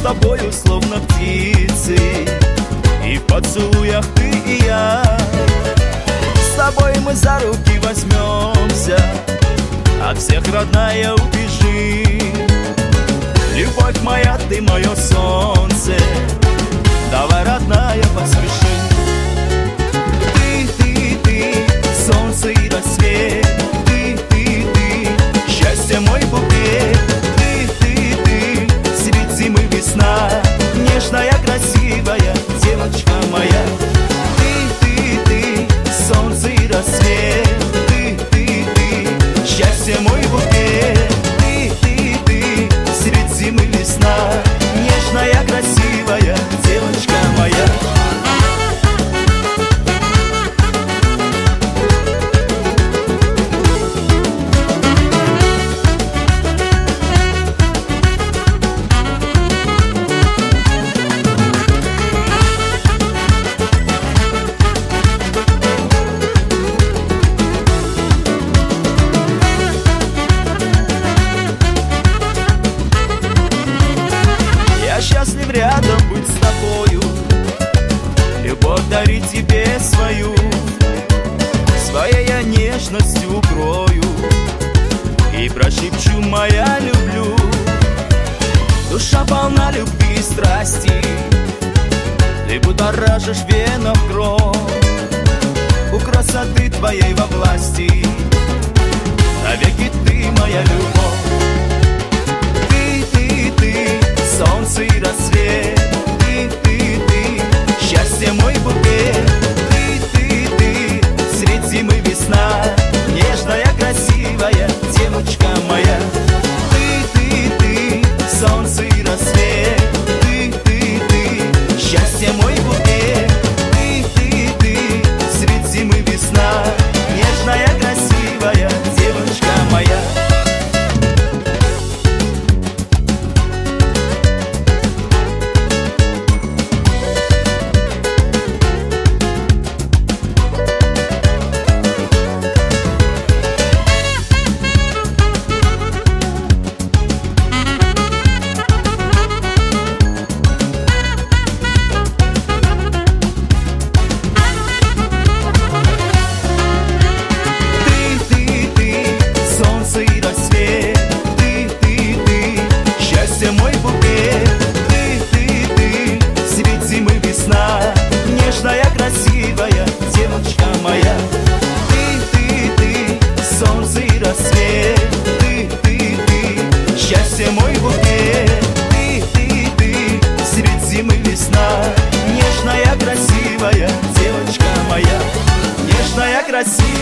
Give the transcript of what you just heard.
тобою словно птицы, и в поцелуях ты и я. С тобой мы за руки возьмемся, от всех, родная, убежи. Любовь моя, ты мое солнце, давай, родная, поспеши. Ты, солнце и рассвет, ты, счастье мой букет. Ты, средь зимы весна, нежная, красивая девочка моя. Ты, солнце и рассвет, ты, счастье мой букет. Ты, средь зимы весна, нежная, красивая девочка моя. Я счастлив рядом быть с тобою, любовь дарить тебе свою. Своей я нежностью укрою и прошепчу: моя, люблю. Душа полна любви и страсти, ты будоражишь в венах кровь. У красоты твоей во власти навеки ты моя любовь. Ты, солнце и рассвет, ты, счастье мой букет. Ты, средь зимы весна, нежная, красивая девочка моя. Ты, солнце и рассвет, ты, счастье мой букет. Ты, средь зимы весна, нежная, красивая девочка моя. Счастье мой букет. Ты, средь зимы весна, нежная, красивая девочка моя. Ты, солнце и рассвет, ты, счастье мой букет. Ты, средь зимы весна, нежная, красивая девочка моя. Нежная, красивая